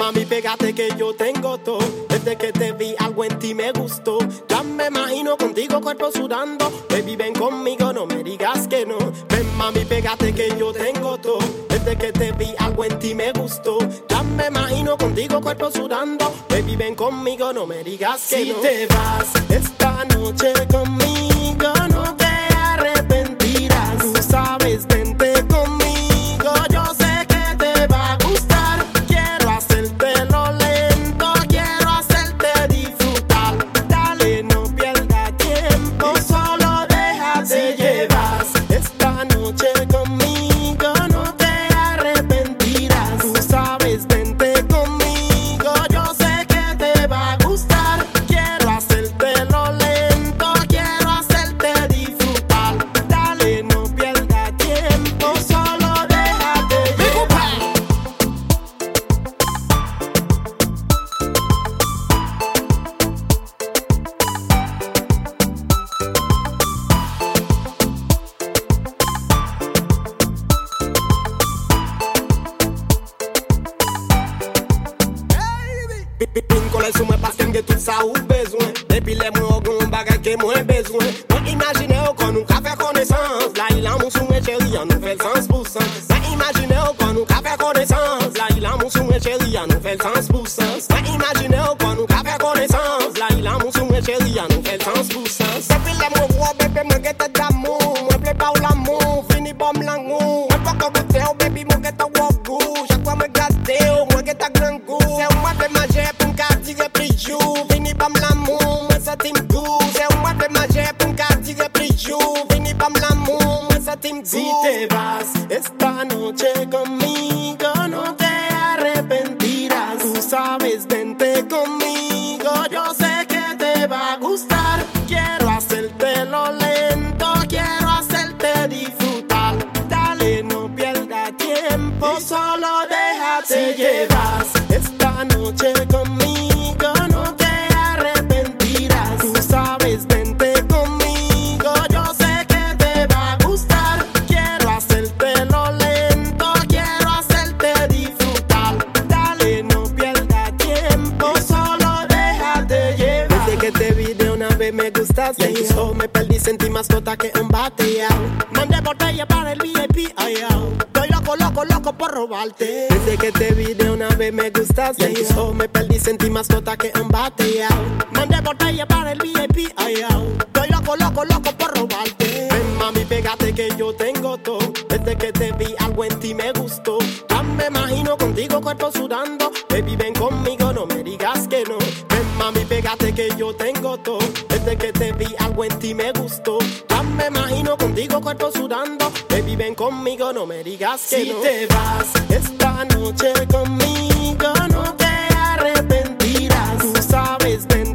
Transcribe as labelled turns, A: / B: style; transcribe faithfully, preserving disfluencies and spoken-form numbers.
A: mami, pégate que yo tengo todo. Desde que te vi algo en ti me gustó. Ya me imagino contigo cuerpo sudando. Baby, ven conmigo, no me digas que no. Ven mami, pégate que yo tengo todo. Desde que te vi algo en ti me gustó. Ya me imagino contigo cuerpo sudando. Baby, ven conmigo, no me digas que
B: si
A: no.
B: Si te vas esta noche conmigo, no te arrepentirás. Tú sabes, vente conmigo, yo sé que te va a gustar. Quiero hacértelo lento, quiero hacerte disfrutar. Dale, no pierdas tiempo, solo déjate llevar. Esta noche conmigo, no te arrepentirás. Tú sabes, vente conmigo, yo sé que te va a gustar. Quiero hacértelo lento, quiero hacerte disfrutar. Dale, no pierdas tiempo, solo déjate llevar.
A: Pinko lè sou mwen pasken gen tout sa ou bezwen. Depi lè mwen ou goun bagay ke mwen bezwen. Mwen imagine ou kon nou ka fè konesans. La ilan moun sou mwen chéri an nou fèl sans pou sens. Mwen imagine ou kon nou ka fè konesans. La ilan moun sou mwen chéri an nou fèl sans pou sens. Mwen imagine ou kon nou ka fè konesans. La ilan moun sou mwen chéri an nou fèl sans pou sens. Depi lè mwen wò bebe mwen gete d'amou. Mwen ple pa ou l'amou, fini bom langou. Mwen pa kon gote ou baby mwen gete wò gou. Chak fwa mwen gate ou mwen gete gran gou. Se ou mwen fè manje pou m'ka tire prijou. Vini bam l'amou, mwen sa tim gou. Se ou mwen fè manje pou m'ka tire prijou. Vini bam l'amou, mwen sa tim gou.
B: Si te vas esta noche conmigo, no te arrepentirás. Tú sabes, vente conmigo, yo sé que te va a gustar. Quiero hacértelo lento, quiero hacerte disfrutar. Dale, no pierdas tiempo, solo déjate llevar. Esta noche conmigo, no te arrepentirás. Tú sabes, vente conmigo, yo sé que te va a gustar. Quiero hacértelo lento, quiero hacerte disfrutar. Dale, no pierdas tiempo, solo déjate llevar.
A: Desde que te vi de una vez me gustaste. Y en tus ojos me perdí, sentí más gota que un bateado.
B: Mandé botella para el V I P, ay, ay. Estoy loco, loco, loco por robarte.
A: Desde que te vi de una vez me gustaste. Y en tus ojos me perdí, sentí más gota que un bateado.
B: Mandé botella para el V I P, ay, ay. Estoy loco, loco, loco por robarte.
A: Ven mami, pégate que yo tengo todo. Desde que te vi algo en ti me gustó. Ya me imagino contigo cuerpo sudando. Baby, ven conmigo, no me digas que no. Ven mami, pégate que yo tengo todo. Desde que te vi algo en ti me gustó. Ya me imagino contigo cuerpo sudando. Baby, ven conmigo, no me digas que
B: si
A: no.
B: Si te vas esta noche conmigo, no te arrepentirás. Tú sabes, ven